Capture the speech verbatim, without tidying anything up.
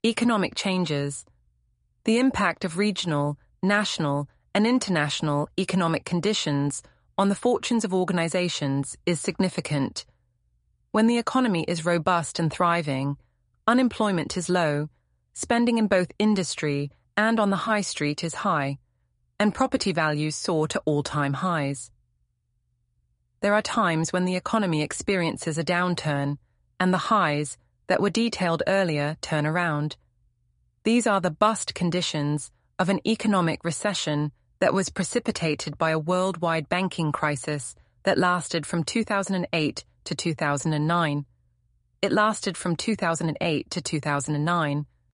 Economic changes. The impact of regional, national, and international economic conditions on the fortunes of organizations is significant. When the economy is robust and thriving, unemployment is low, spending in both industry and on the high street is high, and property values soar to all-time highs. There are times when the economy experiences a downturn, and the highs that were detailed earlier turn around. These are the bust conditions of an economic recession that was precipitated by a worldwide banking crisis that lasted from two thousand eight to two thousand nine. It lasted from two thousand eight to two thousand nine,